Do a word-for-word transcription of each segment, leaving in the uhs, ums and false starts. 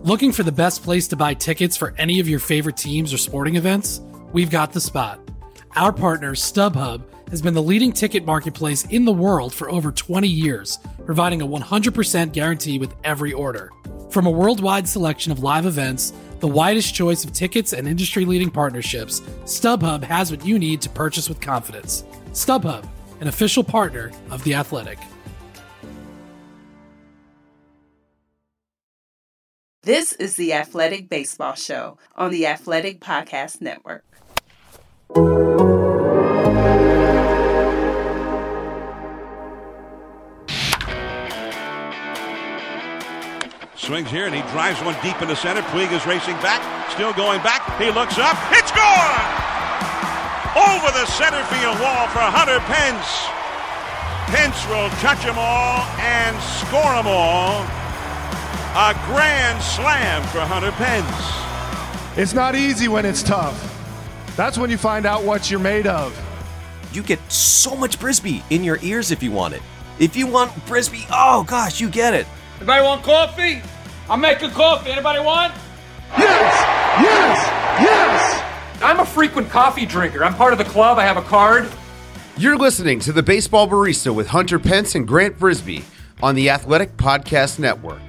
Looking for the best place to buy tickets for any of your favorite teams or sporting events? We've got the spot. Our partner, StubHub, has been the leading ticket marketplace in the world for over twenty years, providing a one hundred percent guarantee with every order. From a worldwide selection of live events, the widest choice of tickets and industry-leading partnerships, StubHub has what you need to purchase with confidence. StubHub, an official partner of The Athletic. This is the Athletic Baseball Show on the Athletic Podcast Network. Swings here and he drives one deep into center. Puig is racing back, still going back. He looks up. It's gone! Over the center field wall for Hunter Pence. Pence will touch them all and score them all. A grand slam for Hunter Pence. It's not easy when it's tough. That's when you find out what you're made of. You get so much Brisbee in your ears if you want it. If you want Brisbee, oh gosh, you get it. Anybody want coffee? I'm making coffee. Anybody want? Yes! Yes! Yes! I'm a frequent coffee drinker. I'm part of the club. I have a card. You're listening to The Baseball Barista with Hunter Pence and Grant Brisbee on the Athletic Podcast Network.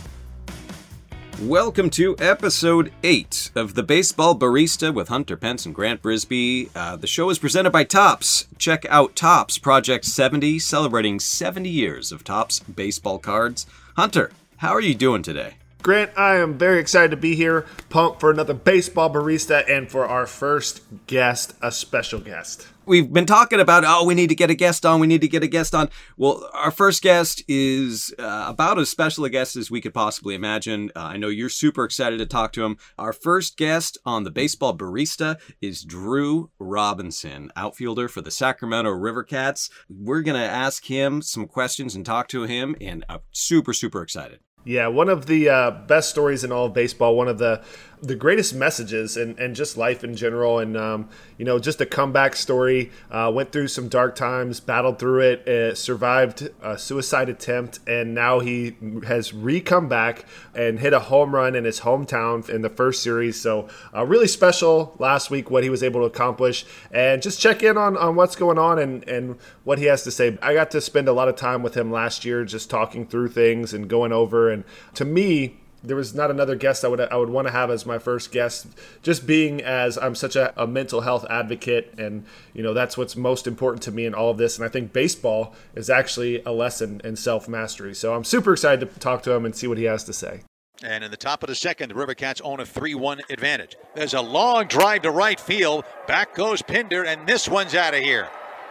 Welcome to episode eight of The Baseball Barista with Hunter Pence and Grant Brisbee. Uh, the show is presented by Topps. Check out Topps Project seventy, celebrating seventy years of Topps baseball cards. Hunter, how are you doing today? Grant, I am very excited to be here, pumped for another Baseball Barista, and for our first guest, a special guest. We've been talking about, oh, we need to get a guest on, we need to get a guest on. Well, our first guest is uh, about as special a guest as we could possibly imagine. Uh, I know you're super excited to talk to him. Our first guest on the Baseball Barista is Drew Robinson, outfielder for the Sacramento River Cats. We're going to ask him some questions and talk to him, and I'm super, super excited. Yeah, one of the uh, best stories in all of baseball, one of the the greatest messages and, and just life in general. And, um, you know, just a comeback story. Uh, went through some dark times, battled through it, uh, survived a suicide attempt, and now he has re-come back and hit a home run in his hometown in the first series. So uh, really special last week what he was able to accomplish. And just check in on, on what's going on and, and what he has to say. I got to spend a lot of time with him last year just talking through things and going over. And to me, there was not another guest I would I would want to have as my first guest, just being as I'm such a, a mental health advocate, and you know that's what's most important to me in all of this. And I think baseball is actually a lesson in self-mastery. So I'm super excited to talk to him and see what he has to say. And in the top of the second, the River Cats own a three one advantage. There's a long drive to right field. Back goes Pinder, and this one's out of here.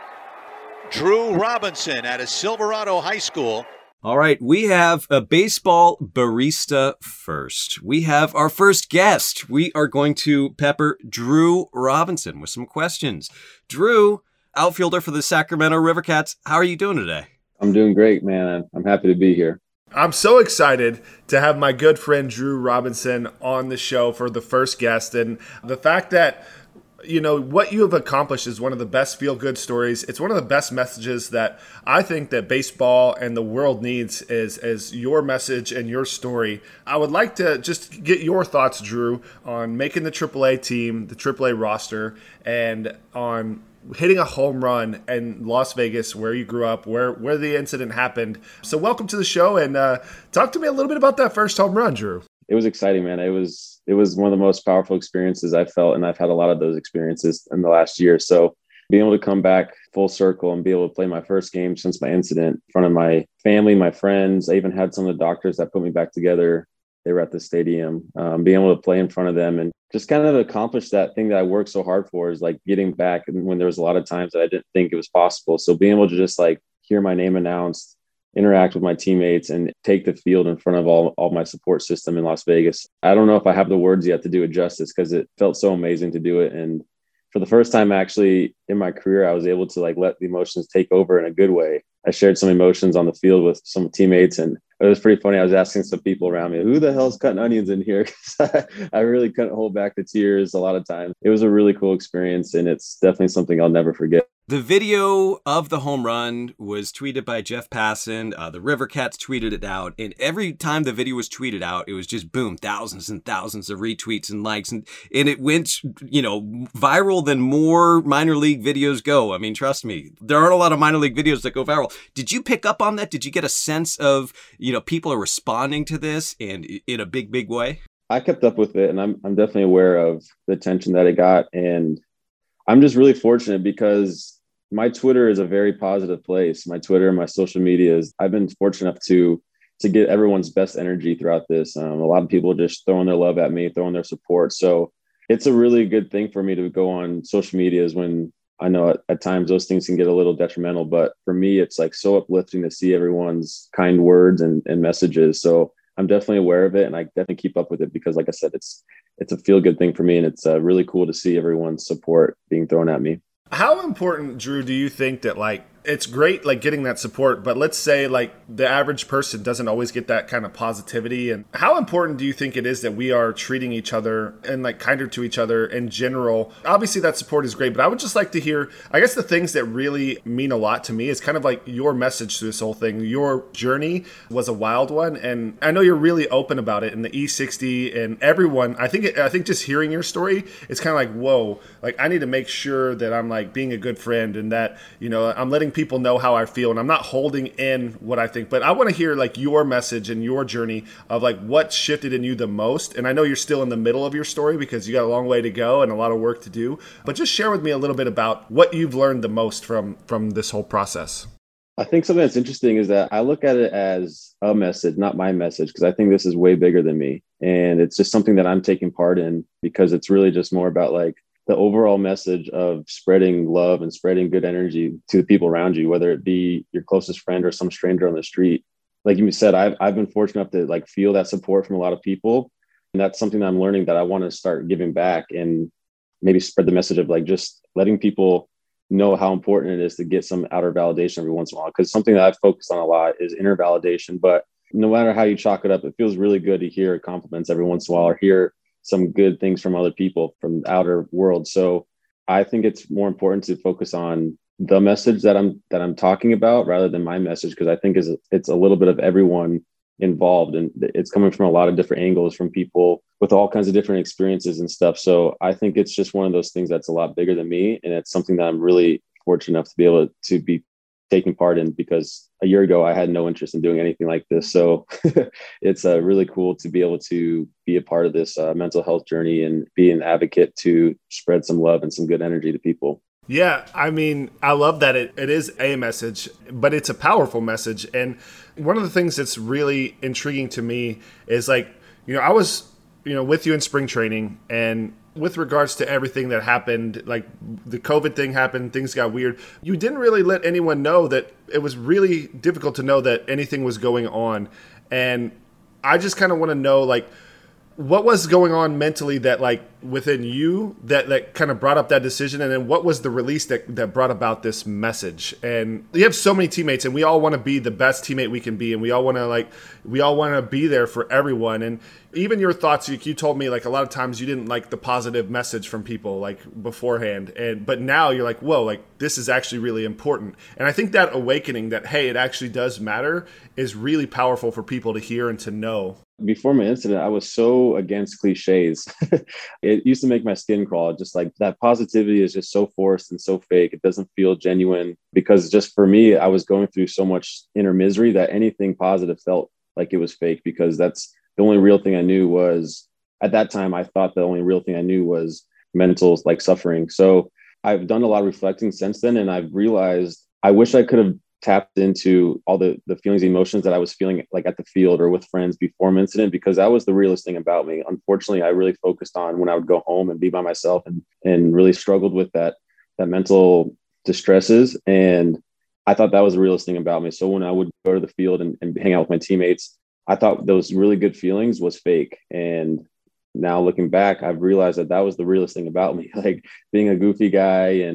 Drew Robinson out of Silverado High School. All right, we have a baseball barista first. We have our first guest. We are going to pepper Drew Robinson with some questions. Drew, outfielder for the Sacramento River Cats, how are you doing today? I'm doing great, man. I'm happy to be here. I'm so excited to have my good friend Drew Robinson on the show for the first guest. And the fact that you know, what you have accomplished is one of the best feel-good stories. It's one of the best messages that I think that baseball and the world needs is, is your message and your story. I would like to just get your thoughts, Drew, on making the triple A team, the triple A roster, and on hitting a home run in Las Vegas, where you grew up, where, where the incident happened. So welcome to the show, and uh, talk to me a little bit about that first home run, Drew. It was exciting, man. It was it was one of the most powerful experiences I felt, and I've had a lot of those experiences in the last year. So being able to come back full circle and be able to play my first game since my incident in front of my family, my friends, I even had some of the doctors that put me back together. They were at the stadium, um, being able to play in front of them and just kind of accomplish that thing that I worked so hard for, is like getting back. And when there was a lot of times that I didn't think it was possible. So being able to just like hear my name announced, interact with my teammates, and take the field in front of all, all my support system in Las Vegas. I don't know if I have the words yet to do it justice, because it felt so amazing to do it. And for the first time actually in my career, I was able to like let the emotions take over in a good way. I shared some emotions on the field with some teammates, and it was pretty funny. I was asking some people around me, who the hell's cutting onions in here? Because I, I really couldn't hold back the tears a lot of times. It was a really cool experience, and it's definitely something I'll never forget. The video of the home run was tweeted by Jeff Passan. Uh, the River Cats tweeted it out. And every time the video was tweeted out, it was just boom, thousands and thousands of retweets and likes. And, and it went, you know, viral than more minor league videos go. I mean, trust me, there aren't a lot of minor league videos that go viral. Did you pick up on that? Did you get a sense of, you know, people are responding to this and in a big, big way? I kept up with it, and I'm I'm definitely aware of the attention that it got. And I'm just really fortunate because my Twitter is a very positive place. My Twitter and my social media is, I've been fortunate enough to, to get everyone's best energy throughout this. Um, a lot of people just throwing their love at me, throwing their support. So it's a really good thing for me to go on social medias when I know at, at times those things can get a little detrimental, but for me, it's like so uplifting to see everyone's kind words and, and messages. So I'm definitely aware of it, and I definitely keep up with it because, like I said, it's, it's a feel good thing for me. And it's uh, really cool to see everyone's support being thrown at me. How important, Drew, do you think that, like, it's great, like, getting that support, but let's say, like, the average person doesn't always get that kind of positivity. And how important do you think it is that we are treating each other and, like, kinder to each other in general? Obviously, that support is great, but I would just like to hear, I guess the things that really mean a lot to me is kind of like your message to this whole thing. Your journey was a wild one, and I know you're really open about it in the E sixty and everyone. I think, I think just hearing your story, it's kind of like, whoa, like, I need to make sure that I'm, like, being a good friend and that, you know, I'm letting people know how I feel and I'm not holding in what I think. But I want to hear like your message and your journey of like what shifted in you the most. And I know you're still in the middle of your story because you got a long way to go and a lot of work to do, but just share with me a little bit about what you've learned the most from from this whole process. I think something that's interesting is that I look at it as a message, not my message, because I think this is way bigger than me. And it's just something that I'm taking part in because it's really just more about like the overall message of spreading love and spreading good energy to the people around you, whether it be your closest friend or some stranger on the street. Like you said, I've, I've been fortunate enough to like feel that support from a lot of people. And that's something that I'm learning that I want to start giving back and maybe spread the message of like just letting people know how important it is to get some outer validation every once in a while. Because something that I've focused on a lot is inner validation. But no matter how you chalk it up, it feels really good to hear compliments every once in a while or hear some good things from other people from the outer world. So I think it's more important to focus on the message that I'm that I'm talking about rather than my message, because I think is it's a little bit of everyone involved and it's coming from a lot of different angles from people with all kinds of different experiences and stuff. So I think it's just one of those things that's a lot bigger than me. And it's something that I'm really fortunate enough to be able to be taking part in, because a year ago I had no interest in doing anything like this. So it's uh, really cool to be able to be a part of this uh, mental health journey and be an advocate to spread some love and some good energy to people. Yeah, I mean, I love that it, it is a message, but it's a powerful message. And one of the things that's really intriguing to me is like, you know, I was, you know, with you in spring training, and with regards to everything that happened, like the COVID thing happened, things got weird. You didn't really let anyone know that it was really difficult to know that anything was going on. And I just kind of want to know, like, what was going on mentally that like within you that, that kind of brought up that decision? And then what was the release that, that brought about this message? And you have so many teammates and we all want to be the best teammate we can be. And we all want to like, we all want to be there for everyone. And even your thoughts, you, you told me like a lot of times you didn't like the positive message from people like beforehand. And, but now you're like, whoa, like this is actually really important. And I think that awakening that, hey, it actually does matter is really powerful for people to hear and to know. Before my incident, I was so against cliches. It used to make my skin crawl. Just like that positivity is just so forced and so fake. It doesn't feel genuine because just for me, I was going through so much inner misery that anything positive felt like it was fake, because that's the only real thing I knew was at that time. I thought the only real thing I knew was mental like suffering. So I've done a lot of reflecting since then. And I've realized I wish I could have tapped into all the, the feelings, emotions that I was feeling like at the field or with friends before my incident, because that was the realest thing about me. Unfortunately, I really focused on when I would go home and be by myself and, and really struggled with that, that mental distresses. And I thought that was the realest thing about me. So when I would go to the field and, and hang out with my teammates, I thought those really good feelings was fake. And now looking back, I've realized that that was the realest thing about me, like being a goofy guy and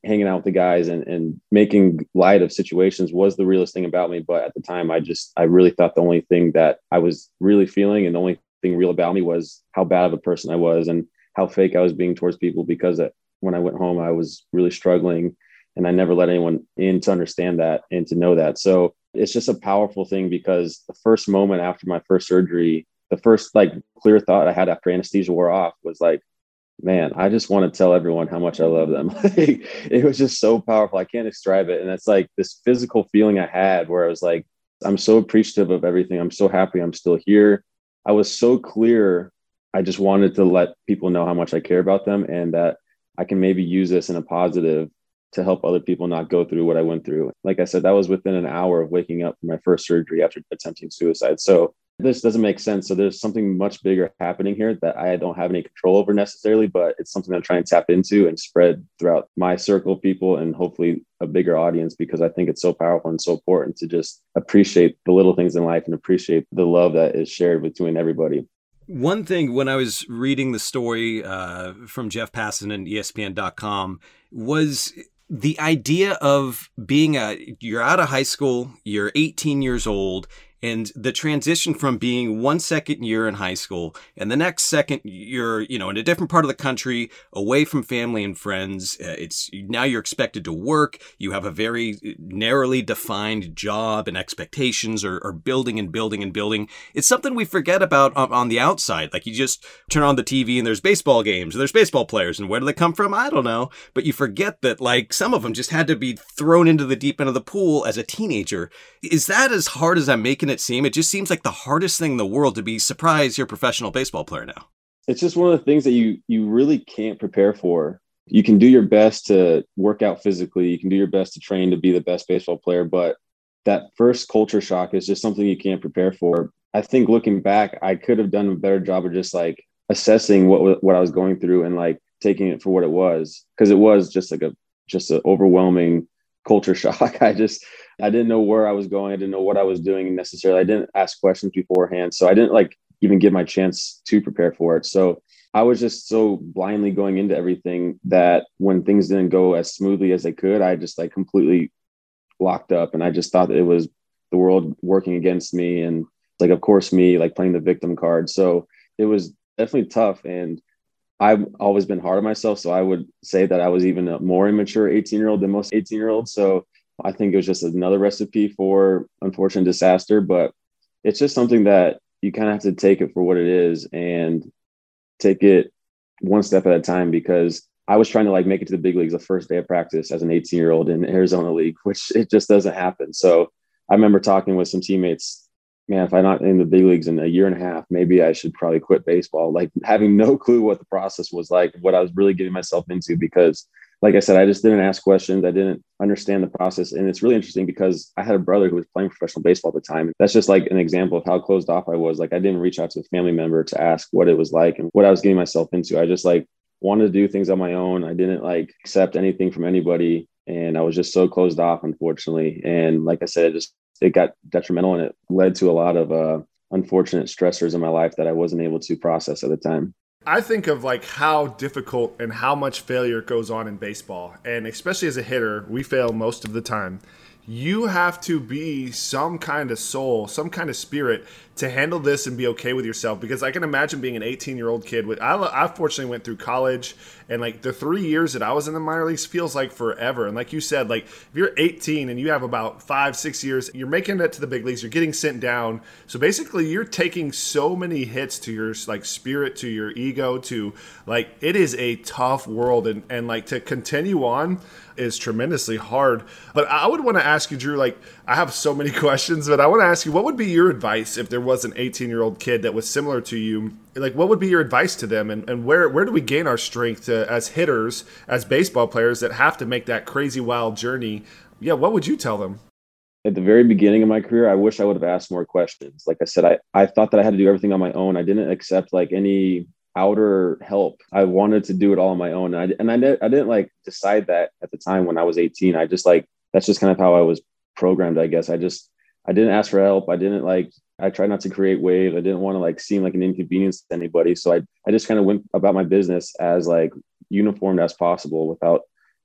hanging out with the guys and, and making light of situations was the realest thing about me. But at the time, I just, I really thought the only thing that I was really feeling and the only thing real about me was how bad of a person I was and how fake I was being towards people, because when I went home, I was really struggling and I never let anyone in to understand that and to know that. So it's just a powerful thing, because the first moment after my first surgery, the first like clear thought I had after anesthesia wore off was like, man, I just want to tell everyone how much I love them. It was just so powerful. I can't describe it. And it's like this physical feeling I had where I was like, I'm so appreciative of everything. I'm so happy I'm still here. I was so clear. I just wanted to let people know how much I care about them and that I can maybe use this in a positive to help other people not go through what I went through. Like I said, that was within an hour of waking up from my first surgery after attempting suicide. So this doesn't make sense. So there's something much bigger happening here that I don't have any control over necessarily, but it's something I'm trying to tap into and spread throughout my circle of people and hopefully a bigger audience, because I think it's so powerful and so important to just appreciate the little things in life and appreciate the love that is shared between everybody. One thing, when I was reading the story uh, from Jeff Passan and E S P N dot com, was the idea of being a, you're out of high school, you're eighteen years old, and the transition from being one second year in high school and the next second you're, you know, in a different part of the country, away from family and friends. Uh, it's now you're expected to work. You have a very narrowly defined job, and expectations are, are building and building and building. It's something we forget about on, on the outside. Like, you just turn on the T V and there's baseball games and there's baseball players, and where do they come from? I don't know. But you forget that, like, some of them just had to be thrown into the deep end of the pool as a teenager. Is that as hard as I'm making it seem? It just seems like the hardest thing in the world to be surprised you're a professional baseball player now. It's just one of the things that you you really can't prepare for. You can do your best to work out physically. You can do your best to train to be the best baseball player. But that first culture shock is just something you can't prepare for. I think looking back, I could have done a better job of just like assessing what what I was going through and like taking it for what it was. Because it was just like a just an overwhelming culture shock. I just, I didn't know where I was going. I didn't know what I was doing necessarily. I didn't ask questions beforehand. So I didn't like even give my chance to prepare for it. So I was just so blindly going into everything that when things didn't go as smoothly as they could, I just like completely locked up. And I just thought that it was the world working against me. And like, of course, me like playing the victim card. So it was definitely tough. And I've always been hard on myself. So I would say that I was even a more immature eighteen year old than most eighteen year olds. So I think it was just another recipe for unfortunate disaster, but it's just something that you kind of have to take it for what it is and take it one step at a time, because I was trying to like make it to the big leagues the first day of practice as an eighteen year old in Arizona League, which it just doesn't happen. So I remember talking with some teammates, man, if I'm not in the big leagues in a year and a half, maybe I should probably quit baseball, like having no clue what the process was like, what I was really getting myself into, because like I said, I just didn't ask questions. I didn't understand the process. And it's really interesting because I had a brother who was playing professional baseball at the time. That's just like an example of how closed off I was. Like, I didn't reach out to a family member to ask what it was like and what I was getting myself into. I just like wanted to do things on my own. I didn't like accept anything from anybody. And I was just so closed off, unfortunately. And like I said, it just, it got detrimental, and it led to a lot of uh, unfortunate stressors in my life that I wasn't able to process at the time. I think of like how difficult and how much failure goes on in baseball. And especially as a hitter, we fail most of the time. You have to be some kind of soul, some kind of spirit to handle this and be okay with yourself. Because I can imagine being an eighteen-year-old kid. With I, I fortunately went through college, and like the three years that I was in the minor leagues feels like forever. And like you said, like if you're eighteen and you have about five, six years, you're making it to the big leagues, you're getting sent down. So basically, you're taking so many hits to your like spirit, to your ego, to like it is a tough world, and and like to continue on is tremendously hard. But I would want to ask you, Drew, like I have so many questions, but I want to ask you, what would be your advice if there was an eighteen-year-old kid that was similar to you? Like, what would be your advice to them? And, and where, where do we gain our strength to, as hitters, as baseball players that have to make that crazy, wild journey? Yeah, what would you tell them? At the very beginning of my career, I wish I would have asked more questions. Like I said, I, I thought that I had to do everything on my own. I didn't accept like any outer help. I wanted to do it all on my own. And I, and I, did, I didn't like decide that at the time when I was eighteen. I just like, that's just kind of how I was programmed, I guess. I just, I didn't ask for help. I didn't like, I tried not to create waves. I didn't want to like seem like an inconvenience to anybody. So I, I just kind of went about my business as like uniformed as possible without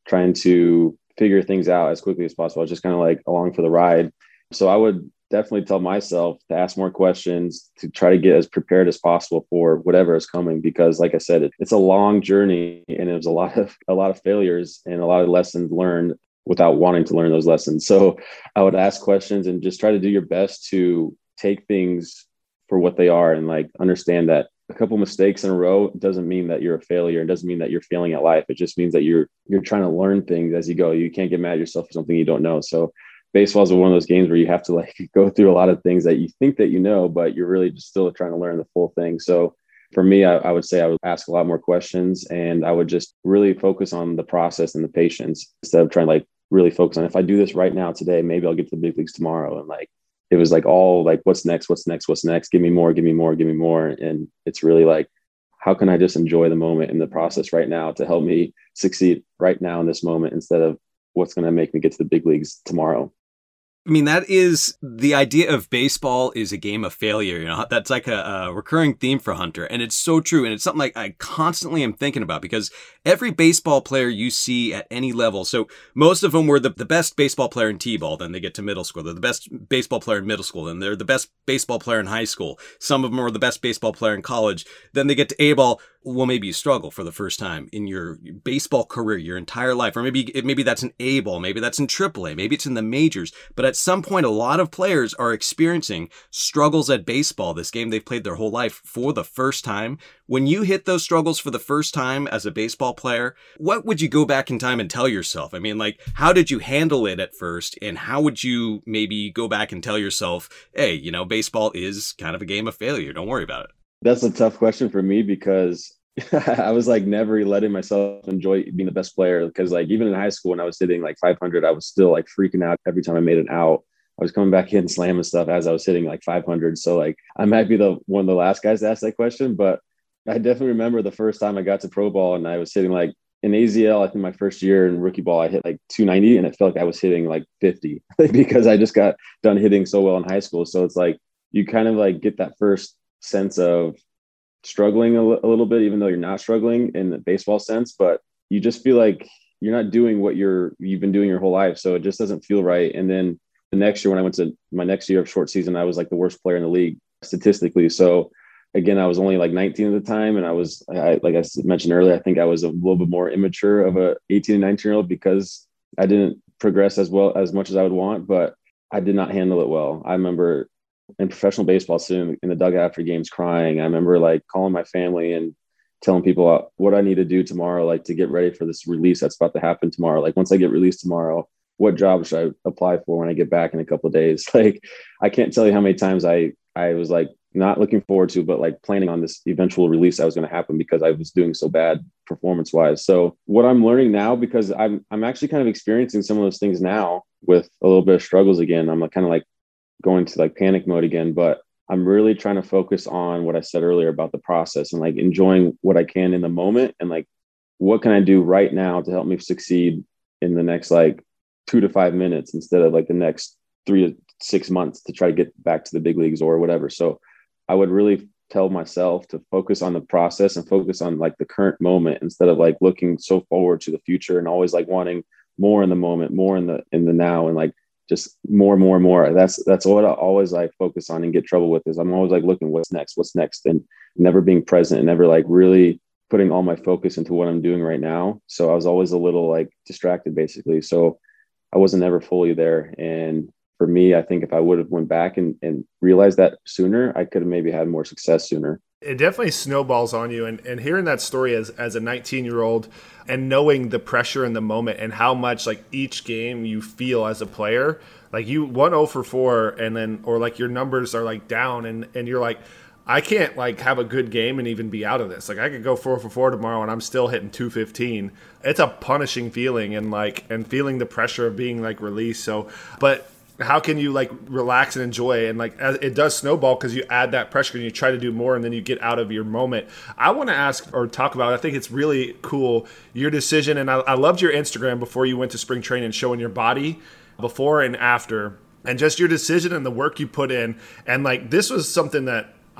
trying to figure things out as quickly as possible. I was just kind of like along for the ride. So I would definitely tell myself to ask more questions, to try to get as prepared as possible for whatever is coming. Because like I said, it, it's a long journey, and it was a lot of, a lot of failures and a lot of lessons learned without wanting to learn those lessons. So I would ask questions and just try to do your best to take things for what they are, and like understand that a couple mistakes in a row doesn't mean that you're a failure. It doesn't mean that you're failing at life. It just means that you're, you're trying to learn things as you go. You can't get mad at yourself for something you don't know. So baseball is one of those games where you have to like go through a lot of things that you think that you know, but you're really just still trying to learn the full thing. So for me, I, I would say I would ask a lot more questions, and I would just really focus on the process and the patience instead of trying to like really focus on, if I do this right now today, maybe I'll get to the big leagues tomorrow. And like, it was like all like, what's next, what's next, what's next? Give me more, give me more, give me more. And it's really like, how can I just enjoy the moment and the process right now to help me succeed right now in this moment, instead of what's going to make me get to the big leagues tomorrow? I mean, that is the idea of baseball is a game of failure. You know, that's like a, a recurring theme for Hunter. And it's so true. And it's something like I constantly am thinking about, because every baseball player you see at any level, so most of them were the, the best baseball player in T-ball, then they get to middle school. They're the best baseball player in middle school, then they're the best baseball player in high school. Some of them are the best baseball player in college. Then they get to A-ball. Well, maybe you struggle for the first time in your baseball career, your entire life, or maybe maybe that's in A-ball, maybe that's in triple A, maybe it's in the majors. But at some point, a lot of players are experiencing struggles at baseball, this game they've played their whole life, for the first time. When you hit those struggles for the first time as a baseball player, what would you go back in time and tell yourself? I mean, like, how did you handle it at first? And how would you maybe go back and tell yourself, hey, you know, baseball is kind of a game of failure. Don't worry about it. That's a tough question for me, because I was like never letting myself enjoy being the best player. Because like even in high school, when I was hitting like five hundred, I was still like freaking out every time I made an out. I was coming back in slamming stuff as I was hitting like five hundred. So like I might be the one of the last guys to ask that question, but I definitely remember the first time I got to pro ball and I was hitting like in A Z L. I think my first year in rookie ball, I hit like two ninety, and it felt like I was hitting like fifty because I just got done hitting so well in high school. So it's like you kind of like get that first sense of struggling a, l- a little bit, even though you're not struggling in the baseball sense, but you just feel like you're not doing what you're, you've been doing your whole life. So it just doesn't feel right. And then the next year, when I went to my next year of short season, I was like the worst player in the league statistically. So again, I was only like nineteen at the time. And I was, I, like I mentioned earlier, I think I was a little bit more immature of a eighteen and nineteen year old, because I didn't progress as well, as much as I would want, but I did not handle it well. I remember in professional baseball, sitting in the dugout after games crying. I remember like calling my family and telling people what I need to do tomorrow, like to get ready for this release that's about to happen tomorrow. Like once I get released tomorrow, what job should I apply for when I get back in a couple of days? Like, I can't tell you how many times I, I was like not looking forward to, but like planning on this eventual release that was going to happen because I was doing so bad performance wise. So what I'm learning now, because I'm, I'm actually kind of experiencing some of those things now with a little bit of struggles again. I'm like, kind of like going to like panic mode again, but I'm really trying to focus on what I said earlier about the process and like enjoying what I can in the moment. And like, what can I do right now to help me succeed in the next like two to five minutes instead of like the next three to six months to try to get back to the big leagues or whatever. So I would really tell myself to focus on the process and focus on like the current moment instead of like looking so forward to the future and always like wanting more in the moment, more in the, in the now. And like, just more, more, more. That's, that's what I always like focus on and get trouble with is I'm always like looking what's next, what's next, and never being present and never like really putting all my focus into what I'm doing right now. So I was always a little like distracted basically. So I wasn't ever fully there. And for me, I think if I would have went back and, and realized that sooner, I could have maybe had more success sooner. It definitely snowballs on you. And, and hearing that story as, as a nineteen year old and knowing the pressure in the moment and how much like each game you feel as a player, like you one oh for four and then, or like your numbers are like down and, and you're like, I can't like have a good game and even be out of this. Like I could go four for four tomorrow and I'm still hitting two fifteen. It's a punishing feeling and like, and feeling the pressure of being like released. So, but how can you like relax and enjoy? And like it does snowball because you add that pressure and you try to do more and then you get out of your moment. I want to ask or talk about, I think it's really cool, your decision. And I, I loved your Instagram before you went to spring training, showing your body before and after, and just your decision and the work you put in. And like, this was something that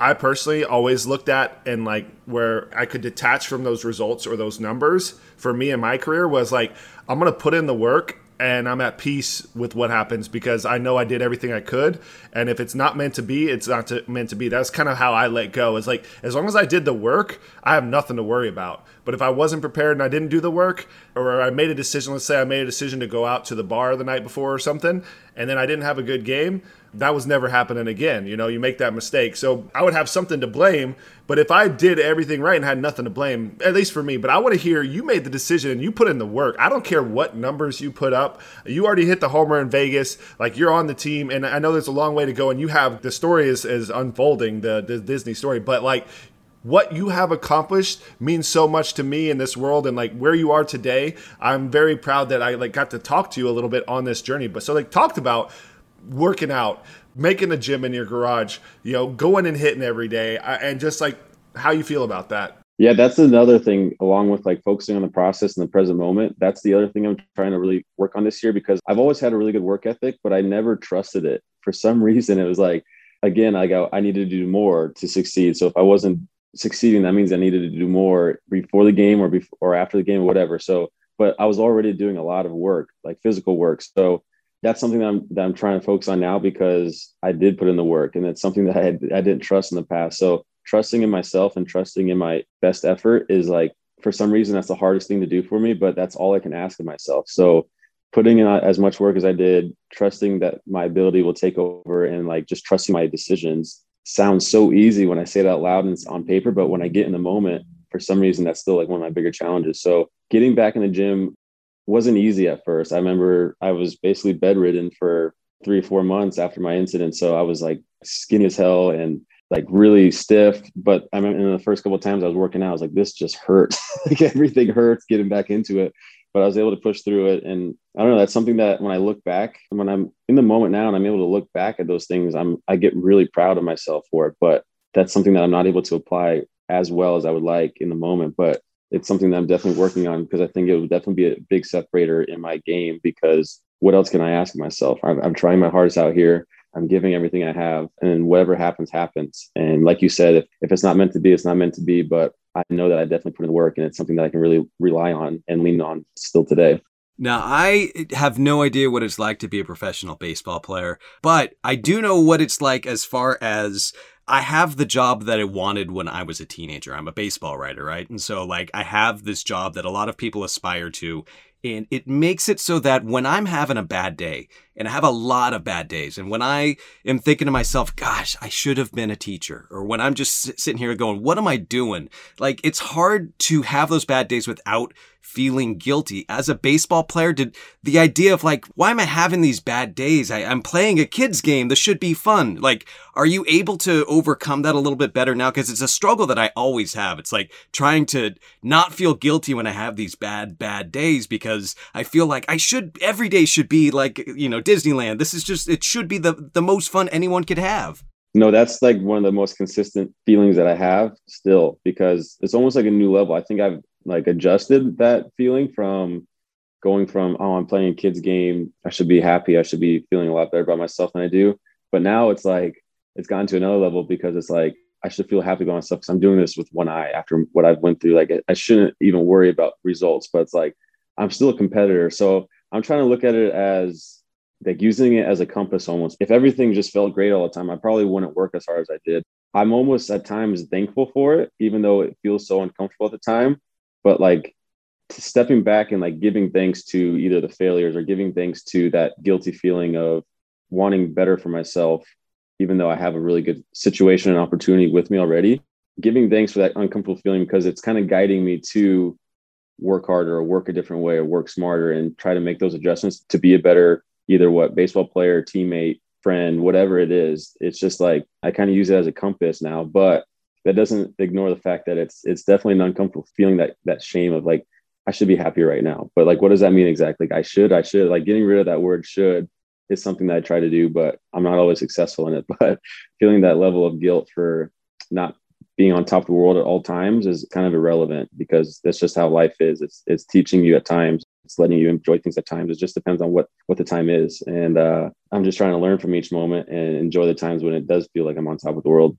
I personally always looked at and like where I could detach from those results or those numbers for me in my career was like, I'm going to put in the work and I'm at peace with what happens because I know I did everything I could. And if it's not meant to be, it's not to, meant to be. That's kind of how I let go. It's like, as long as I did the work, I have nothing to worry about. But if I wasn't prepared and I didn't do the work, or I made a decision, let's say I made a decision to go out to the bar the night before or something, and then I didn't have a good game, that was never happening again. You know, you make that mistake. So I would have something to blame. But if I did everything right and had nothing to blame, at least for me, but I want to hear you made the decision and you put in the work. I don't care what numbers you put up. You already hit the homer in Vegas. Like, you're on the team. And I know there's a long way to go. And you have, the story is, is unfolding, the, the Disney story. But like, what you have accomplished means so much to me in this world, and like where you are today. I'm very proud that I like got to talk to you a little bit on this journey. But so like talked about working out, making a gym in your garage, you know, going and hitting every day, and just like how you feel about that. Yeah, that's another thing, along with like focusing on the process in the present moment. That's the other thing I'm trying to really work on this year, because I've always had a really good work ethic, but I never trusted it. For some reason, it was like, again, I go, I needed to do more to succeed. So if I wasn't succeeding, that means I needed to do more before the game or before or after the game or whatever. So, but I was already doing a lot of work, like physical work. So that's something that I'm, that I'm trying to focus on now, because I did put in the work, and it's something that I, had, I didn't trust in the past. So trusting in myself and trusting in my best effort is like, for some reason, that's the hardest thing to do for me, but that's all I can ask of myself. So putting in as much work as I did, trusting that my ability will take over, and like just trusting my decisions sounds so easy when I say it out loud and it's on paper. But when I get in the moment, for some reason, that's still like one of my bigger challenges. So getting back in the gym wasn't easy at first. I remember I was basically bedridden for three or four months after my incident. So I was like skinny as hell and like really stiff. But I mean, in the first couple of times I was working out, I was like, this just hurts. Like everything hurts getting back into it. But I was able to push through it. And I don't know, that's something that when I look back, when I'm in the moment now and I'm able to look back at those things, I'm, I get really proud of myself for it. But that's something that I'm not able to apply as well as I would like in the moment. But it's something that I'm definitely working on, because I think it would definitely be a big separator in my game, because what else can I ask of myself? I'm, I'm trying my hardest out here. I'm giving everything I have, and whatever happens, happens. And like you said, if, if it's not meant to be, it's not meant to be. But I know that I definitely put in the work, and it's something that I can really rely on and lean on still today. Now, I have no idea what it's like to be a professional baseball player, but I do know what it's like as far as I have the job that I wanted when I was a teenager. I'm a baseball writer, right? And so like I have this job that a lot of people aspire to. And it makes it so that when I'm having a bad day, and I have a lot of bad days, and when I am thinking to myself, gosh, I should have been a teacher, or when I'm just sitting here going, what am I doing? Like, it's hard to have those bad days without feeling guilty. As a baseball player, did the idea of like, why am I having these bad days? I, I'm playing a kid's game. This should be fun. Like, are you able to overcome that a little bit better now? Because it's a struggle that I always have. It's like trying to not feel guilty when I have these bad, bad days, because I feel like I should, every day should be like, you know, Disneyland. This is just, it should be the, the most fun anyone could have. No, that's like one of the most consistent feelings that I have still, because it's almost like a new level. I think I've like adjusted that feeling from going from, oh, I'm playing a kid's game, I should be happy, I should be feeling a lot better about myself than I do. But now it's like, it's gotten to another level, because it's like, I should feel happy about myself because I'm doing this with one eye after what I've went through. Like, I shouldn't even worry about results, but it's like, I'm still a competitor. So I'm trying to look at it as like using it as a compass almost. If everything just felt great all the time, I probably wouldn't work as hard as I did. I'm almost at times thankful for it, even though it feels so uncomfortable at the time. But like stepping back and like giving thanks to either the failures or giving thanks to that guilty feeling of wanting better for myself, even though I have a really good situation and opportunity with me already, giving thanks for that uncomfortable feeling, because it's kind of guiding me to work harder or work a different way or work smarter and try to make those adjustments to be a better, either what baseball player, teammate, friend, whatever it is. It's just like, I kind of use it as a compass now, but that doesn't ignore the fact that it's, it's definitely an uncomfortable feeling, that, that shame of like, I should be happy right now. But like, what does that mean exactly? Like, I should, I should like getting rid of that word should is something that I try to do, but I'm not always successful in it. But feeling that level of guilt for not being on top of the world at all times is kind of irrelevant, because that's just how life is. It's, it's teaching you at times. It's letting you enjoy things at times. It just depends on what, what the time is. And uh, I'm just trying to learn from each moment and enjoy the times when it does feel like I'm on top of the world.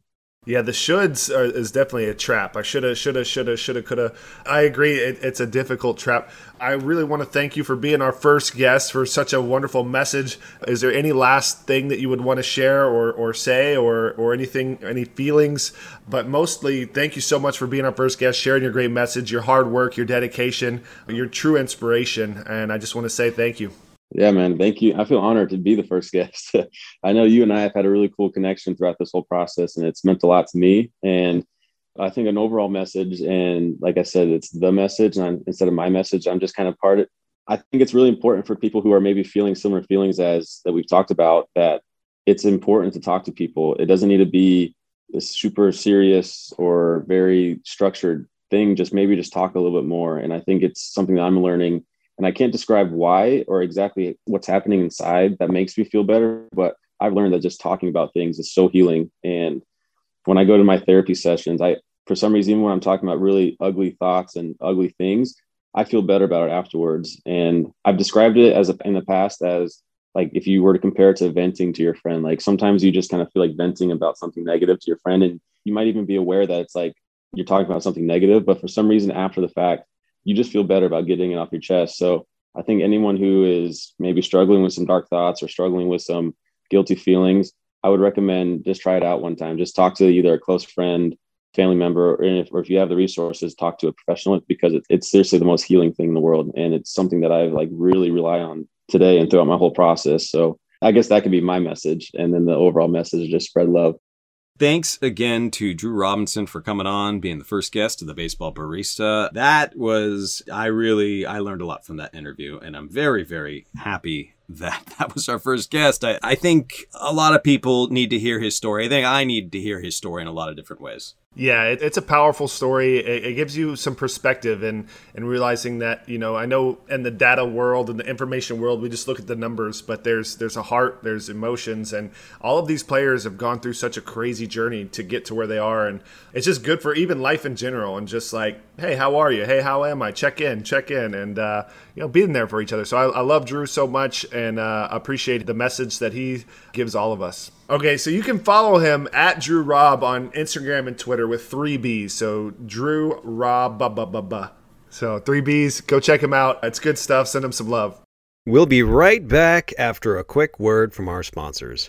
Yeah, the shoulds are, is definitely a trap. I shoulda, shoulda, shoulda, shoulda, coulda. I agree. It, it's a difficult trap. I really want to thank you for being our first guest, for such a wonderful message. Is there any last thing that you would want to share or, or say or, or anything, any feelings? But mostly, thank you so much for being our first guest, sharing your great message, your hard work, your dedication, your true inspiration. And I just want to say thank you. Yeah, man. Thank you. I feel honored to be the first guest. I know you and I have had a really cool connection throughout this whole process, and it's meant a lot to me. And I think an overall message, and like I said, it's the message, and I'm, instead of my message, I'm just kind of part of it. I think it's really important for people who are maybe feeling similar feelings as that we've talked about, that it's important to talk to people. It doesn't need to be this super serious or very structured thing. Just maybe just talk a little bit more. And I think it's something that I'm learning. And I can't describe why or exactly what's happening inside that makes me feel better, but I've learned that just talking about things is so healing. And when I go to my therapy sessions, I, for some reason, even when I'm talking about really ugly thoughts and ugly things, I feel better about it afterwards. And I've described it as a, in the past as like, if you were to compare it to venting to your friend, like sometimes you just kind of feel like venting about something negative to your friend. And you might even be aware that it's like you're talking about something negative, but for some reason after the fact, you just feel better about getting it off your chest. So I think anyone who is maybe struggling with some dark thoughts or struggling with some guilty feelings, I would recommend just try it out one time. Just talk to either a close friend, family member, or if, or if you have the resources, talk to a professional, because it, it's seriously the most healing thing in the world. And it's something that I like really rely on today and throughout my whole process. So I guess that could be my message. And then the overall message is just spread love. Thanks again to Drew Robinson for coming on, being the first guest of the Baseball Barista. That was, I really, I learned a lot from that interview, and I'm very, very happy that that was our first guest. I, I think a lot of people need to hear his story. I think I need to hear his story in a lot of different ways. Yeah, it, it's a powerful story. It, it gives you some perspective and and realizing that, you know, I know in the data world and the information world, we just look at the numbers, but there's there's a heart, there's emotions, and all of these players have gone through such a crazy journey to get to where they are. And it's just good for even life in general. And just like, hey, how are you? Hey, how am I? Check in, check in, and uh, you know, being there for each other. So I, I love Drew so much and uh, appreciate the message that he gives all of us. Okay, so you can follow him at Drew Rob on Instagram and Twitter with three B's. So Drew Rob, ba ba ba ba. So three B's. Go check him out. It's good stuff. Send him some love. We'll be right back after a quick word from our sponsors.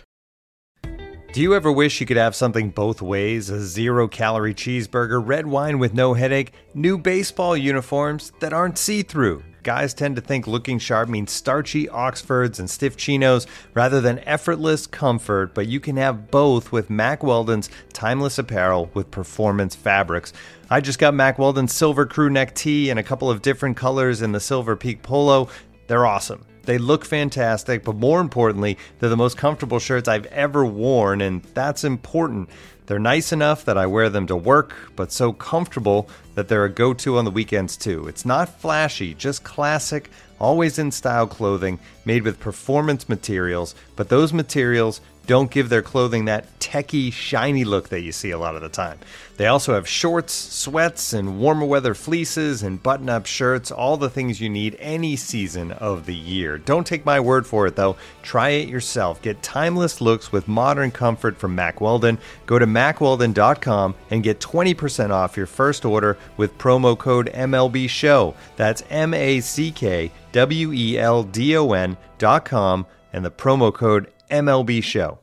Do you ever wish you could have something both ways? A zero-calorie cheeseburger, red wine with no headache, new baseball uniforms that aren't see-through. Guys tend to think looking sharp means starchy Oxfords and stiff chinos rather than effortless comfort, but you can have both with Mack Weldon's timeless apparel with performance fabrics. I just got Mack Weldon's Silver Crew Neck tee in a couple of different colors in the Silver Peak Polo. They're awesome. They look fantastic, but more importantly, they're the most comfortable shirts I've ever worn, and that's important. They're nice enough that I wear them to work, but so comfortable that they're a go-to on the weekends too. It's not flashy, just classic, always in style clothing made with performance materials, but those materials don't give their clothing that techie, shiny look that you see a lot of the time. They also have shorts, sweats, and warmer weather fleeces and button-up shirts, all the things you need any season of the year. Don't take my word for it, though. Try it yourself. Get timeless looks with modern comfort from Mack Weldon. Go to mack weldon dot com and get twenty percent off your first order with promo code M L B show. That's M A C K W E L D O N dot com and the promo code M L B show.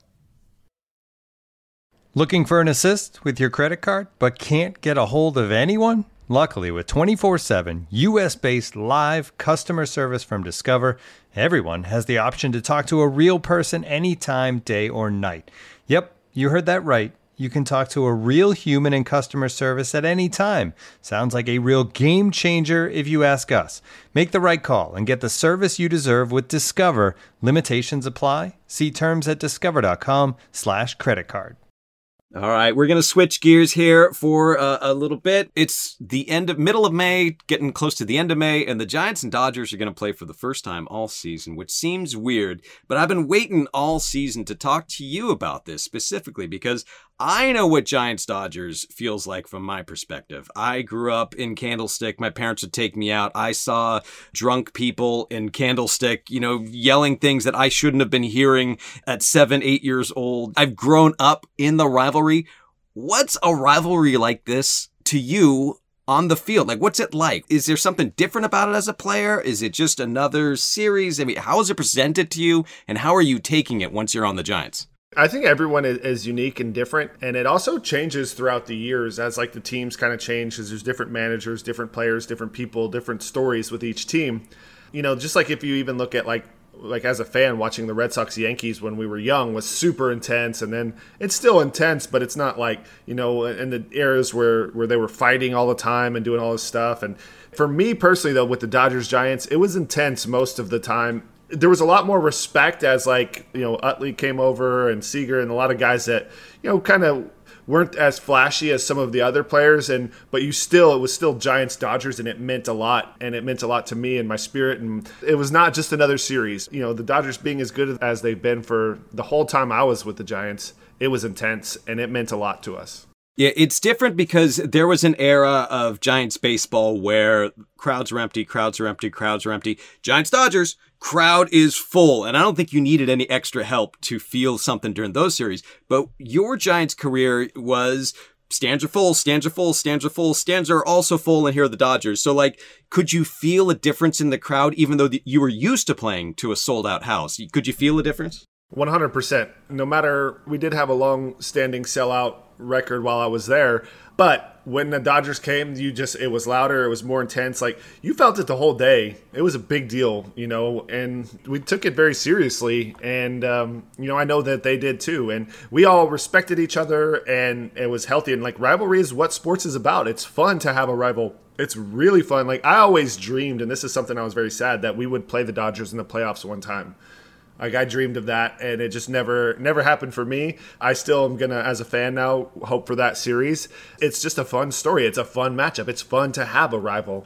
Looking for an assist with your credit card but can't get a hold of anyone? Luckily, with twenty-four seven U S-based live customer service from Discover, everyone has the option to talk to a real person anytime, day or night. Yep, you heard that right. You can talk to a real human in customer service at any time. Sounds like a real game changer if you ask us. Make the right call and get the service you deserve with Discover. Limitations apply. See terms at discover.com slash credit card. All right, we're going to switch gears here for uh, a little bit. It's the end of middle of May, getting close to the end of May, and the Giants and Dodgers are going to play for the first time all season, which seems weird, but I've been waiting all season to talk to you about this specifically because I know what Giants Dodgers feels like from my perspective. I grew up in Candlestick. My parents would take me out. I saw drunk people in Candlestick, you know, yelling things that I shouldn't have been hearing at seven, eight years old. I've grown up in the rivalry. What's a rivalry like this to you on the field? Like, what's it like? Is there something different about it as a player? Is it just another series? I mean, how is it presented to you, and how are you taking it once you're on the Giants? I think everyone is unique and different, and it also changes throughout the years as like the teams kind of change, because there's different managers, different players, different people, different stories with each team. You know, just like if you even look at like like as a fan, watching the Red Sox Yankees when we were young was super intense, and then it's still intense, but it's not like, you know, in the eras where, where they were fighting all the time and doing all this stuff. And for me personally, though, with the Dodgers Giants, it was intense most of the time. There was a lot more respect as, like, you know, Utley came over and Seager and a lot of guys that, you know, kind of weren't as flashy as some of the other players, and but you still, it was still Giants Dodgers, and it meant a lot, and it meant a lot to me and my spirit. And it was not just another series. You know, the Dodgers being as good as they've been for the whole time I was with the Giants, it was intense, and it meant a lot to us. Yeah, it's different because there was an era of Giants baseball where crowds were empty, crowds were empty, crowds were empty. Giants Dodgers, crowd is full. And I don't think you needed any extra help to feel something during those series. But your Giants career was stands are full, stands are full, stands are full, stands are also full, and here are the Dodgers. So, like, could you feel a difference in the crowd, even though the, you were used to playing to a sold-out house? Could you feel a difference? one hundred percent. No matter, we did have a long-standing sellout record while I was there, but when the Dodgers came, you just, it was louder, it was more intense. Like, you felt it the whole day. It was a big deal, you know, and we took it very seriously. And, um, you know, I know that they did too. And we all respected each other, and it was healthy. And, like, rivalry is what sports is about. It's fun to have a rival. It's really fun. Like, I always dreamed, and this is something I was very sad, that we would play the Dodgers in the playoffs one time. Like, I dreamed of that, and it just never never happened for me. I still am going to, as a fan now, hope for that series. It's just a fun story. It's a fun matchup. It's fun to have a rival.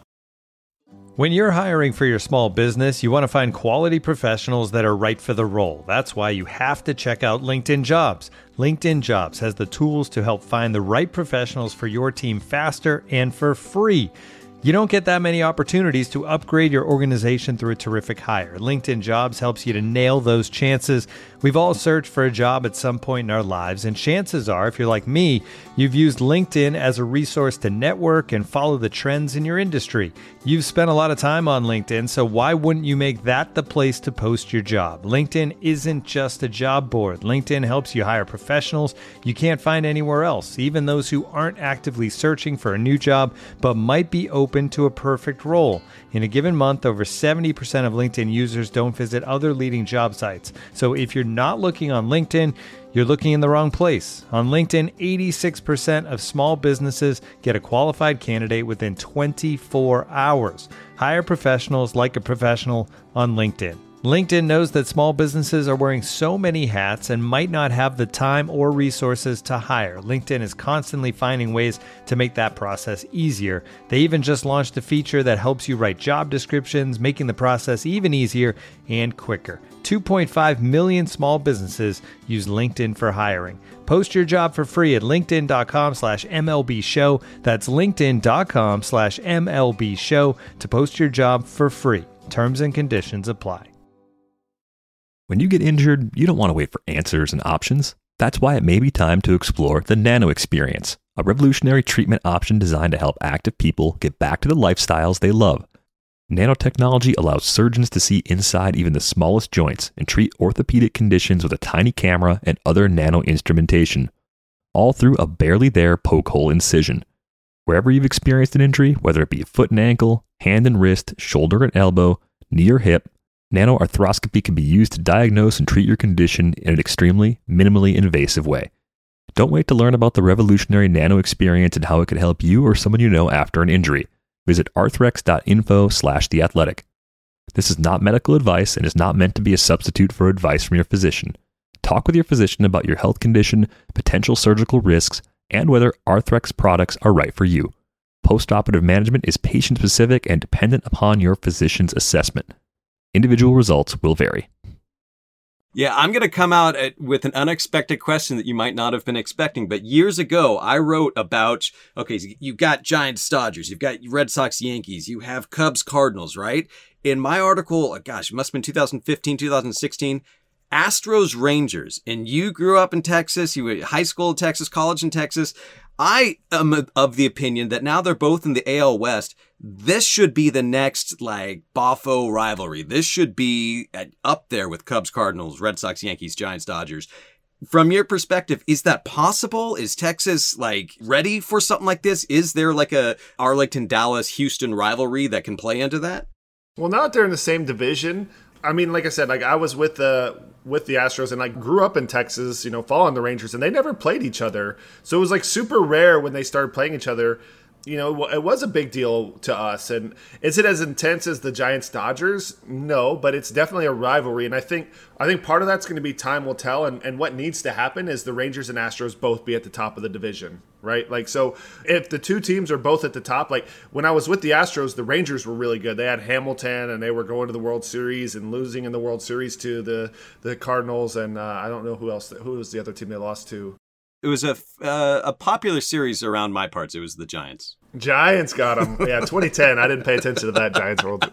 When you're hiring for your small business, you want to find quality professionals that are right for the role. That's why you have to check out LinkedIn Jobs. LinkedIn Jobs has the tools to help find the right professionals for your team faster and for free. You don't get that many opportunities to upgrade your organization through a terrific hire. LinkedIn Jobs helps you to nail those chances. We've all searched for a job at some point in our lives, and chances are, if you're like me, you've used LinkedIn as a resource to network and follow the trends in your industry. You've spent a lot of time on LinkedIn, so why wouldn't you make that the place to post your job? LinkedIn isn't just a job board. LinkedIn helps you hire professionals you can't find anywhere else, even those who aren't actively searching for a new job but might be open to a perfect role. In a given month, over seventy percent of LinkedIn users don't visit other leading job sites. So if you're not looking on LinkedIn, you're looking in the wrong place. On LinkedIn, eighty-six percent of small businesses get a qualified candidate within twenty-four hours. Hire professionals like a professional on LinkedIn. LinkedIn knows that small businesses are wearing so many hats and might not have the time or resources to hire. LinkedIn is constantly finding ways to make that process easier. They even just launched a feature that helps you write job descriptions, making the process even easier and quicker. two point five million small businesses use LinkedIn for hiring. Post your job for free at linkedin.com slash MLB show. That's linkedin.com slash MLB show to post your job for free. Terms and conditions apply. When you get injured, you don't want to wait for answers and options. That's why it may be time to explore the Nano Experience, a revolutionary treatment option designed to help active people get back to the lifestyles they love. Nanotechnology allows surgeons to see inside even the smallest joints and treat orthopedic conditions with a tiny camera and other nano instrumentation, all through a barely there poke hole incision. Wherever you've experienced an injury, whether it be a foot and ankle, hand and wrist, shoulder and elbow, knee or hip, nanoarthroscopy can be used to diagnose and treat your condition in an extremely, minimally invasive way. Don't wait to learn about the revolutionary Nano Experience and how it could help you or someone you know after an injury. Visit arthrex.info slash the athletic. This is not medical advice and is not meant to be a substitute for advice from your physician. Talk with your physician about your health condition, potential surgical risks, and whether Arthrex products are right for you. Postoperative management is patient-specific and dependent upon your physician's assessment. Individual results will vary. Yeah, I'm going to come out at, with an unexpected question that you might not have been expecting. But years ago, I wrote about, okay, so you've got Giants, Dodgers, you've got Red Sox, Yankees, you have Cubs, Cardinals, right? In my article, gosh, it must have been two thousand fifteen, two thousand sixteen, Astros Rangers, and you grew up in Texas, you were high school in Texas, college in Texas. I am of the opinion that now they're both in the A L West. This should be the next, like, Boffo rivalry. This should be at, up there with Cubs, Cardinals, Red Sox, Yankees, Giants, Dodgers. From your perspective, is that possible? Is Texas, like, ready for something like this? Is there, like, a Arlington, Dallas, Houston rivalry that can play into that? Well, now that they're in the same division, I mean, like I said, like I was with the with the Astros and I grew up in Texas, you know, following the Rangers, and they never played each other. So it was like super rare when they started playing each other. You know, it was a big deal to us. And is it as intense as the Giants Dodgers? No, but it's definitely a rivalry. And I think I think part of that's going to be time will tell. And, and what needs to happen is the Rangers and Astros both be at the top of the division, right? Like, so if the two teams are both at the top, like when I was with the Astros, the Rangers were really good. They had Hamilton and they were going to the World Series and losing in the World Series to the, the Cardinals. And uh, I don't know who else, who was the other team they lost to. It was a uh, a popular series around my parts. It was the Giants. Giants got them. Yeah, twenty ten. I didn't pay attention to that Giants world.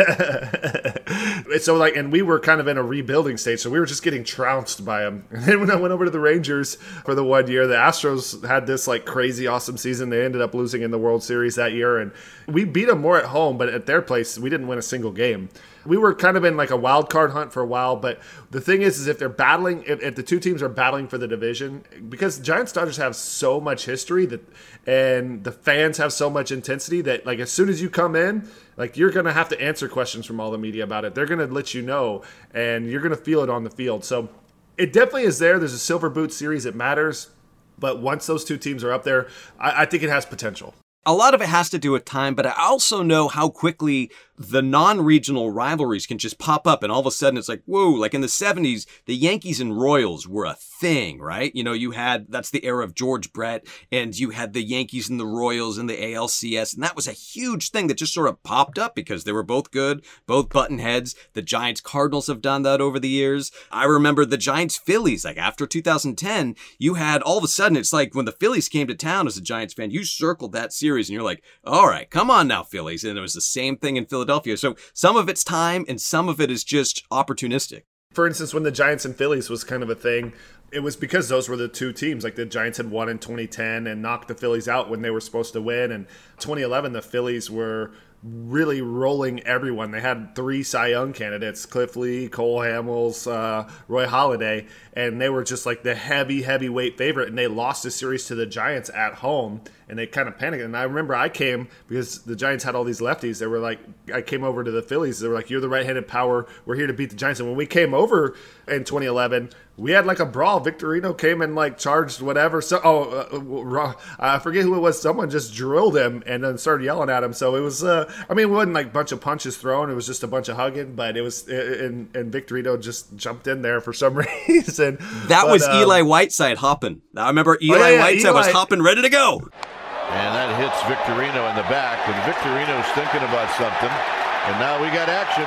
So like, and we were kind of in a rebuilding stage, so we were just getting trounced by them. And then when I went over to the Rangers for the one year, the Astros had this like crazy awesome season. They ended up losing in the World Series that year, and we beat them more at home, but at their place, we didn't win a single game. We were kind of in like a wild card hunt for a while, but the thing is, is if they're battling, if, if the two teams are battling for the division, because Giants Dodgers have so much history that, and the fans have so much intensity that like as soon as you come in, like you're going to have to answer questions from all the media about it. They're going to let you know, and you're going to feel it on the field. So it definitely is there. There's a silver boot series. It matters. But once those two teams are up there, I, I think it has potential. A lot of it has to do with time, but I also know how quickly the non-regional rivalries can just pop up, and all of a sudden it's like, whoa, like in the seventies, the Yankees and Royals were a thing, right? You know, you had, that's the era of George Brett, and you had the Yankees and the Royals and the A L C S, and that was a huge thing that just sort of popped up because they were both good, both button heads. The Giants Cardinals have done that over the years. I remember the Giants Phillies, like after two thousand ten, you had all of a sudden, it's like when the Phillies came to town as a Giants fan, you circled that series and you're like, all right, come on now, Phillies. And it was the same thing in Philadelphia. So some of it's time and some of it is just opportunistic. For instance, when the Giants and Phillies was kind of a thing, it was because those were the two teams. Like the Giants had won in twenty ten and knocked the Phillies out when they were supposed to win. And twenty eleven, the Phillies were really rolling everyone. They had three Cy Young candidates, Cliff Lee, Cole Hamels, uh, Roy Halladay, and they were just like the heavy, heavyweight favorite, and they lost the series to the Giants at home, and they kind of panicked. And I remember I came, because the Giants had all these lefties, they were like, I came over to the Phillies, they were like, you're the right-handed power, we're here to beat the Giants. And when we came over in twenty eleven, we had like a brawl. Victorino came and like charged whatever. So, oh, uh, I forget who it was. Someone just drilled him and then started yelling at him. So it was, uh, I mean, it wasn't like a bunch of punches thrown. It was just a bunch of hugging. But it was, and, and Victorino just jumped in there for some reason. That but, was um, Eli Whiteside hopping. I remember Eli oh, yeah, yeah, Whiteside Eli. was hopping, ready to go. And that hits Victorino in the back. And Victorino's thinking about something. And now we got action.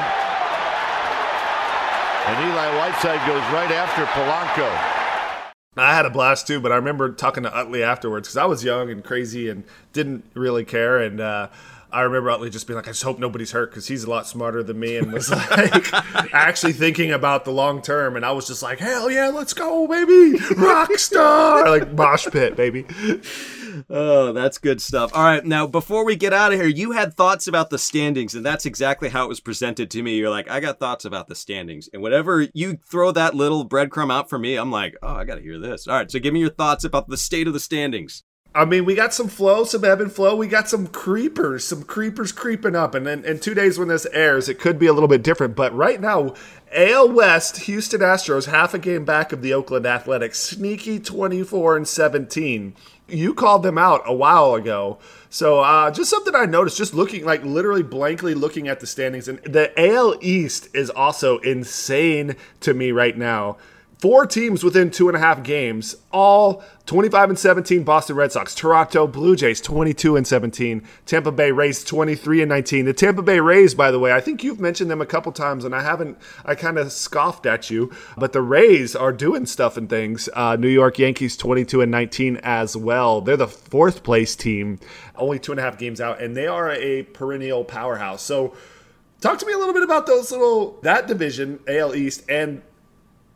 And Eli Whiteside goes right after Polanco. I had a blast too, but I remember talking to Utley afterwards because I was young and crazy and didn't really care. And uh, I remember Utley just being like, I just hope nobody's hurt because he's a lot smarter than me and was like actually thinking about the long term. And I was just like, hell yeah, let's go, baby. Rock star. Like mosh pit, baby. Oh, that's good stuff. All right, now before we get out of here, you had thoughts about the standings, and that's exactly how it was presented to me. You're like, I got thoughts about the standings. And whenever you throw that little breadcrumb out for me, I'm like, oh, I got to hear this. All right, so give me your thoughts about the state of the standings. I mean, we got some flow, some ebb and flow. We got some creepers, some creepers creeping up. And then in two days when this airs, it could be a little bit different. But right now, A L West, Houston Astros, half a game back of the Oakland Athletics, sneaky twenty-four and seventeen. You called them out a while ago. So uh, just something I noticed, just looking, like literally blankly looking at the standings. And the A L East is also insane to me right now. Four teams within two and a half games, all twenty-five and seventeen Boston Red Sox, Toronto Blue Jays twenty-two and seventeen, Tampa Bay Rays twenty-three and nineteen. The Tampa Bay Rays, by the way, I think you've mentioned them a couple times and I haven't, I kind of scoffed at you, but the Rays are doing stuff and things. Uh, New York Yankees twenty-two and nineteen as well. They're the fourth place team, only two and a half games out, and they are a perennial powerhouse. So talk to me a little bit about those little, that division, A L East, and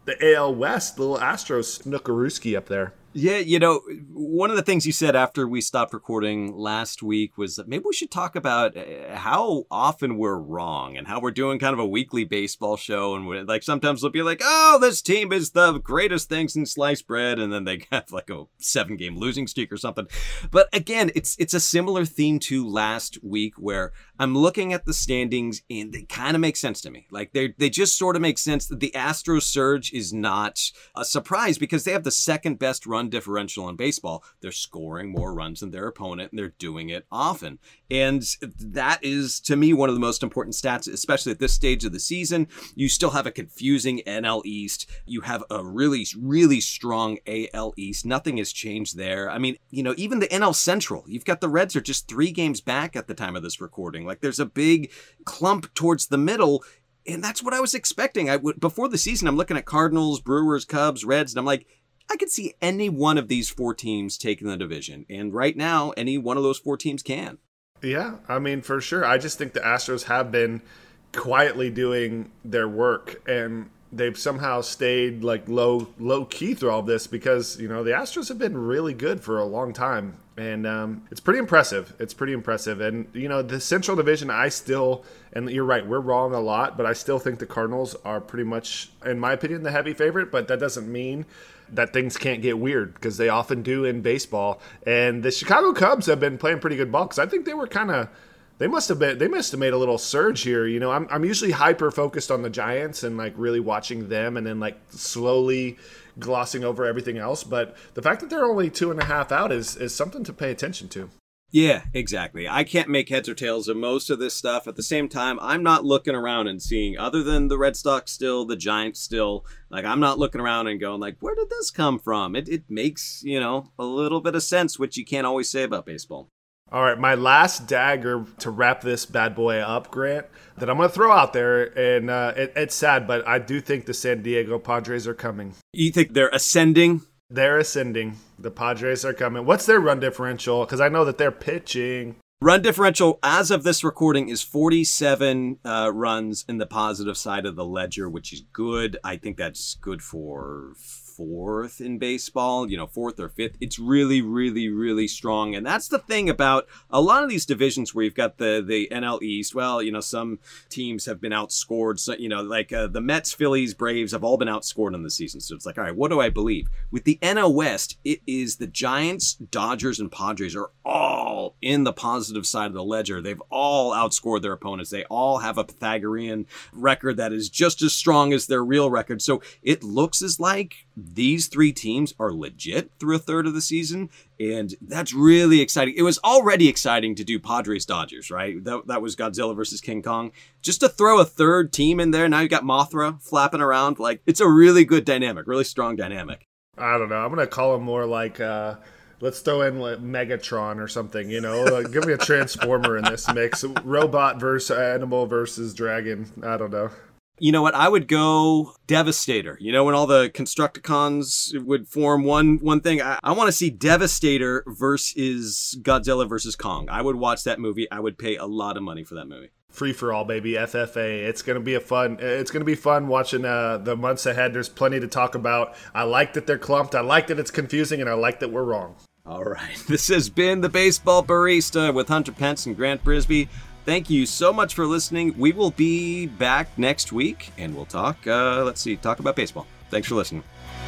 the A L West, little Astros snookerooski up there. Yeah, you know, one of the things you said after we stopped recording last week was that maybe we should talk about how often we're wrong and how we're doing kind of a weekly baseball show. And we're, like sometimes we'll be like, oh, this team is the greatest thing since sliced bread. And then they have like a seven game losing streak or something. But again, it's it's a similar theme to last week where I'm looking at the standings and they kind of make sense to me. Like they they just sort of make sense that the Astros surge is not a surprise because they have the second best run differential in baseball. They're scoring more runs than their opponent and they're doing it often. And that is, to me, one of the most important stats, especially at this stage of the season. You still have a confusing N L East. You have a really, really strong A L East. Nothing has changed there. I mean, you know, even the N L Central, you've got the Reds are just three games back at the time of this recording. Like there's a big clump towards the middle. And that's what I was expecting. I would, before the season, I'm looking at Cardinals, Brewers, Cubs, Reds, and I'm like, I could see any one of these four teams taking the division. And right now, any one of those four teams can. Yeah, I mean, for sure. I just think the Astros have been quietly doing their work, and they've somehow stayed like low low key through all of this because, you know, the Astros have been really good for a long time. And um, it's pretty impressive. It's pretty impressive. And, you know, the Central Division, I still, and you're right, we're wrong a lot, but I still think the Cardinals are pretty much, in my opinion, the heavy favorite. But that doesn't mean that things can't get weird because they often do in baseball. And the Chicago Cubs have been playing pretty good ball because I think they were kind of, they must have been, they must have made a little surge here. You know, I'm I'm usually hyper focused on the Giants and like really watching them and then like slowly glossing over everything else. But the fact that they're only two and a half out is is something to pay attention to. Yeah, exactly. I can't make heads or tails of most of this stuff. At the same time, I'm not looking around and seeing, other than the Red Sox still, the Giants still, like I'm not looking around and going like, where did this come from? It it makes, you know, a little bit of sense, which you can't always say about baseball. All right, my last dagger to wrap this bad boy up, Grant, that I'm going to throw out there, and uh, it, it's sad, but I do think the San Diego Padres are coming. You think they're ascending? They're ascending. The Padres are coming. What's their run differential? Because I know that they're pitching. Run differential, as of this recording, is forty-seven uh, runs in the positive side of the ledger, which is good. I think that's good for fourth in baseball, you know, fourth or fifth. It's really, really, really strong. And that's the thing about a lot of these divisions where you've got the, the N L East. Well, you know, some teams have been outscored. So, you know, like uh, the Mets, Phillies, Braves have all been outscored in the season. So it's like, all right, what do I believe? With the N L West, it is the Giants, Dodgers, and Padres are all in the positive side of the ledger. They've all outscored their opponents. They all have a Pythagorean record that is just as strong as their real record. So it looks as like these three teams are legit through a third of the season, and that's really exciting. It was already exciting to do Padres-Dodgers, right? That, that was Godzilla versus King Kong. Just to throw a third team in there, now you got Mothra flapping around. Like, it's a really good dynamic, really strong dynamic. I don't know. I'm going to call them more like, uh, let's throw in like Megatron or something, you know? Like, give me a Transformer in this mix. Robot versus animal versus dragon. I don't know. You know what? I would go Devastator. You know, when all the Constructicons would form one one thing. I, I want to see Devastator versus Godzilla versus Kong. I would watch that movie. I would pay a lot of money for that movie. Free for all, baby. F F A. It's gonna be a fun. It's gonna be fun watching uh, the months ahead. There's plenty to talk about. I like that they're clumped. I like that it's confusing, and I like that we're wrong. All right. This has been the Baseball Barista with Hunter Pence and Grant Brisbee. Thank you so much for listening. We will be back next week, and we'll talk, uh, let's see, talk about baseball. Thanks for listening.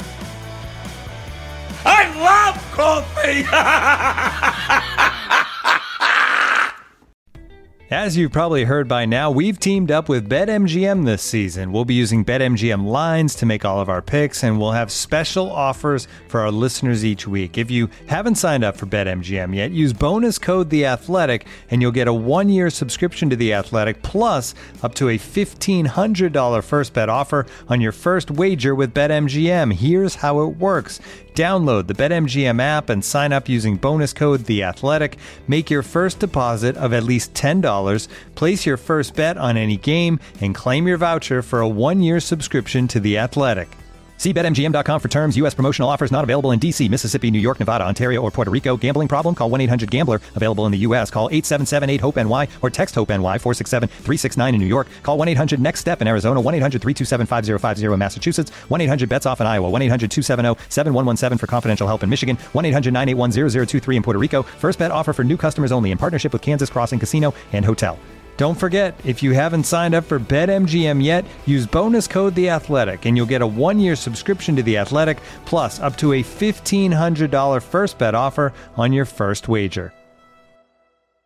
I love coffee! As you've probably heard by now, we've teamed up with BetMGM this season. We'll be using BetMGM lines to make all of our picks, and we'll have special offers for our listeners each week. If you haven't signed up for BetMGM yet, use bonus code The Athletic, and you'll get a one-year subscription to The Athletic, plus up to a fifteen hundred dollars first bet offer on your first wager with BetMGM. Here's how it works. Download the BetMGM app and sign up using bonus code The Athletic. Make your first deposit of at least ten dollars, place your first bet on any game, and claim your voucher for a one-year subscription to The Athletic. See Bet M G M dot com for terms. U S promotional offers not available in D C, Mississippi, New York, Nevada, Ontario, or Puerto Rico. Gambling problem? Call one eight hundred gambler. Available in the U S. Call eight seven seven eight hope N Y or text HOPE-NY four six seven three six nine in New York. Call one eight hundred next step in Arizona. one eight hundred three two seven five zero five zero in Massachusetts. one eight hundred bets off in Iowa. one eight hundred two seven zero seven one one seven for confidential help in Michigan. one eight hundred nine eight one zero zero two three in Puerto Rico. First bet offer for new customers only in partnership with Kansas Crossing Casino and Hotel. Don't forget, if you haven't signed up for BetMGM yet, use bonus code The Athletic, and you'll get a one-year subscription to The Athletic, plus up to a fifteen hundred dollars first bet offer on your first wager.